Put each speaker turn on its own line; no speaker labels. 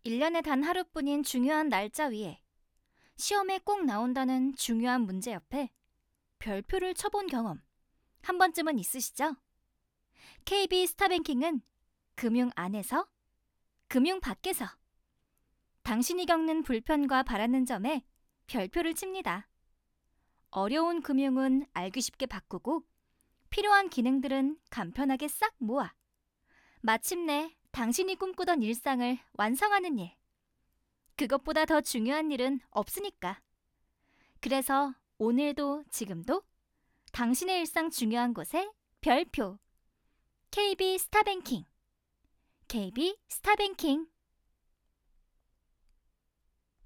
1년에 단 하루뿐인 중요한 날짜 위에 시험에 꼭 나온다는 중요한 문제 옆에 별표를 쳐본 경험 한 번쯤은 있으시죠? KB 스타뱅킹은 금융 안에서, 금융 밖에서 당신이 겪는 불편과 바라는 점에 별표를 칩니다. 어려운 금융은 알기 쉽게 바꾸고 필요한 기능들은 간편하게 싹 모아 마침내 당신이 꿈꾸던 일상을 완성하는 일. 그것보다 더 중요한 일은 없으니까. 그래서 오늘도 지금도 당신의 일상 중요한 곳에 별표. KB 스타뱅킹. KB 스타뱅킹.